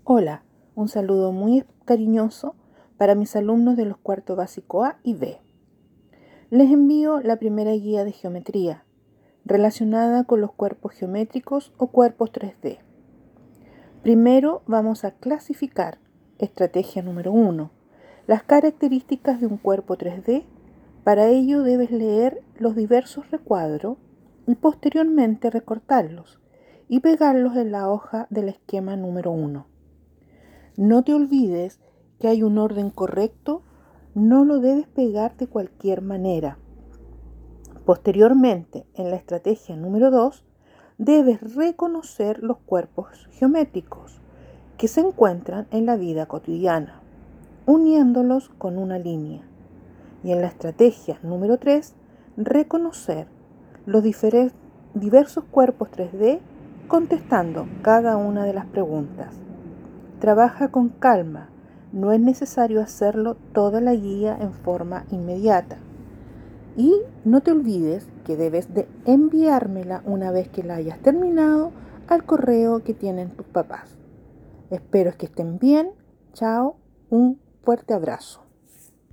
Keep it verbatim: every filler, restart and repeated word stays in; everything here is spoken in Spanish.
Hola, un saludo muy cariñoso para mis alumnos de los cuartos básico A y B. Les envío la primera guía de geometría relacionada con los cuerpos geométricos o cuerpos tres D. Primero vamos a clasificar, estrategia número uno, las características de un cuerpo tres D. Para ello debes leer los diversos recuadros y posteriormente recortarlos y pegarlos en la hoja del esquema número uno. No te olvides que hay un orden correcto, no lo debes pegar de cualquier manera. Posteriormente, en la estrategia número dos, debes reconocer los cuerpos geométricos que se encuentran en la vida cotidiana, uniéndolos con una línea. Y en la estrategia número tres, reconocer los diferentes, diversos cuerpos tres D contestando cada una de las preguntas. Trabaja con calma, no es necesario hacerlo toda la guía en forma inmediata. Y no te olvides que debes de enviármela una vez que la hayas terminado al correo que tienen tus papás. Espero que estén bien. Chao, un fuerte abrazo.